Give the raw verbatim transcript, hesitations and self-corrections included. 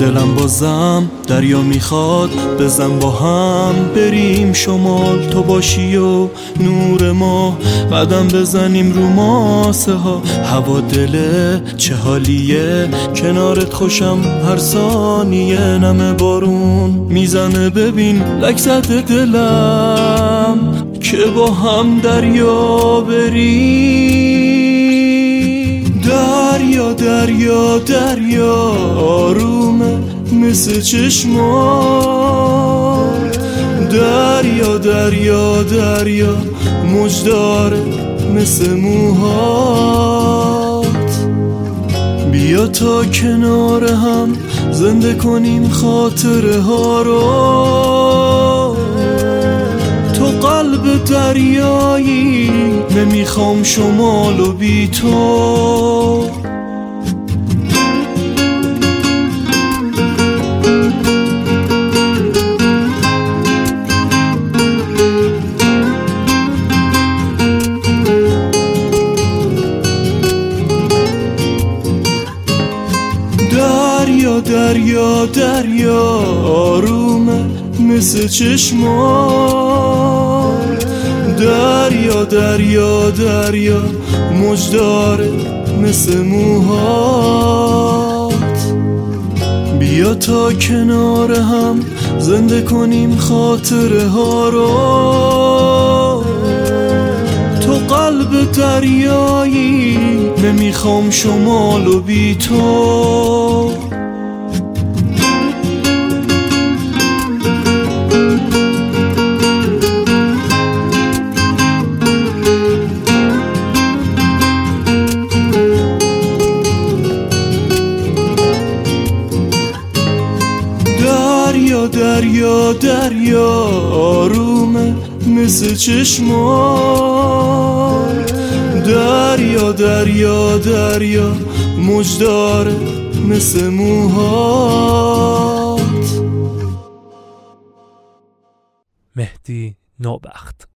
دلم بازم دریا میخواد بزن با هم بریم شمال، تو باشی و نور ما قدم بزنیم رو ماسه ها. هوا دله چه حالیه کنارت خوشم هر ثانیه، نمه بارون میزنه ببین لک زده دلم که با هم دریا بریم. دریا دریا دریا آرومه مثل چشمات، دریا دریا دریا موج داره مثل موهات. بیا تا کنار هم زنده کنیم خاطره ها رو، تو قلب دریایی نمیخوام شمال و بی تو. دریا دریا دریا آرومه مثل چشمات، دریا دریا دریا موج داره مثل موهات. بیا تا کنار هم زنده کنیم خاطره ها رو، تو قلب دریایی نمیخوام شمال و بی تو. دریا دریا دریا آرومه مثل چشمات، دریا دریا دریا موج داره مثل موهات. مهدی نوبخت.